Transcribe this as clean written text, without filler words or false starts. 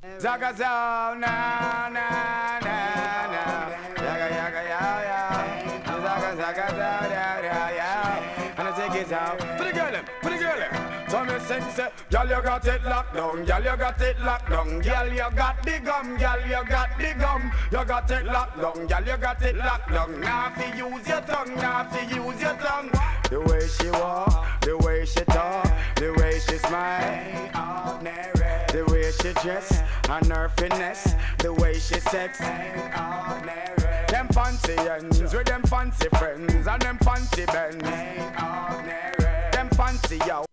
Zaga zao na na na na. Yaga yaga ya ya. Zaga zaga zao ya ya ya. And I take it out. For the girl, for the girl. So me sing say, girl you got it locked down, girl you got it locked down, girl you got the gum, girl you got the gum, you got it locked down, girl you got it locked down. Now fi use your tongue, now fi use your tongue. The way she walk, the way she talk, the way she smile, the way she dress, and her finesse, the way she sex. Them fancy ends with them fancy friends and them fancy bends. Them fancy yo.